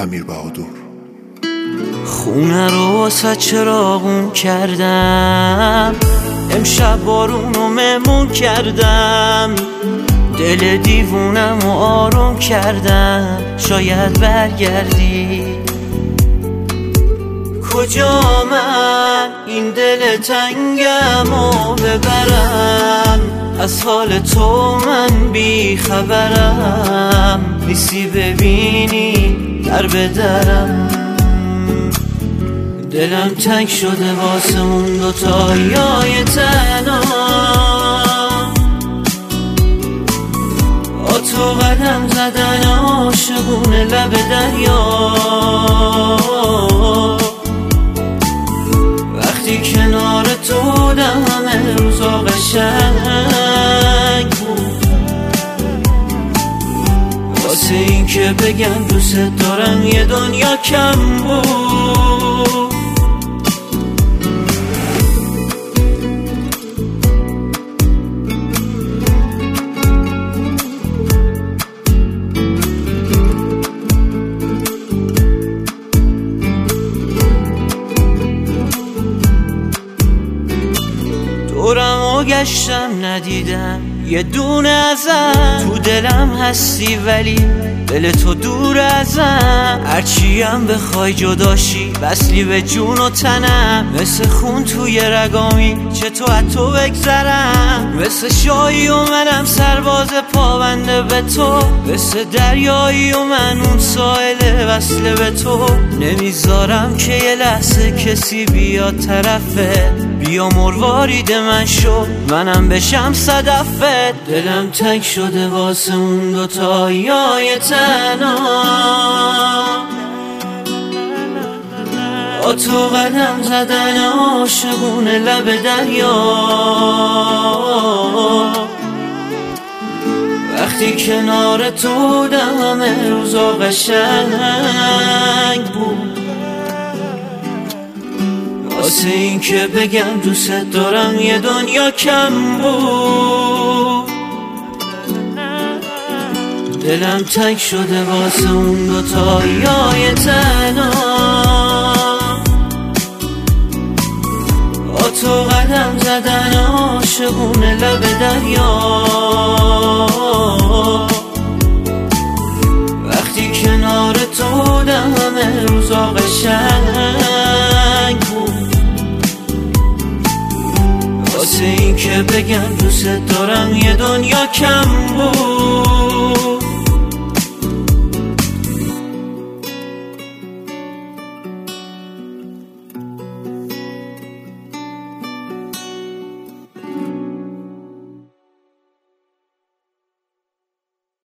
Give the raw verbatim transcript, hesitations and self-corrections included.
امیر بهادر. خونه رو واسه چراغون کردم، امشب بارونو مهمون کردم، دل دیوونم و آروم کردم، شاید برگردی. کجا من این دل تنگم و ببرم، از حال تو من بی خبرم، نیستی ببینی در بدرم. دلم تنگ شده واسه اون دوتایای تنها، با تو قدم زدن عاشقونه لب دریا. وقتی کنار تو بودم همه روزا قشنگ بود، واسه این که بگم دوست دارم یه دنیا کم بود. دورمو گشتم ندیدم یه دونه ازم، تو دلم هستی ولی دل تو دور ازم. هرچیم بخوای جداشی وصلی به جون و تنم، مثل خون توی رگامی چه تو از تو بگذرم. مثل شایی و منم سرباز پابنده به تو، مثل دریایی و من اون ساحل وصله به تو. نمیذارم که یه لحظه کسی بیاد طرفت، بیا مروارید من شو منم بشم صدفت. دلم تنگ شده واسه اون دوتایای تنها، با تو قدم زدن عاشقونه لب دریا. وقتی کنار تو بودم همه روزا قشنگ بود، واسه این که بگم دوست دارم یه دنیا کم بود. دلم تنگ شده واسه اون دوتایای تنها، با تو قدم زدن عاشقونه لب دریا. وقتی کنار تو بودم همه روزا قشنگ بود، واسه این که بگم دوست دارم یه دنیا کم بود.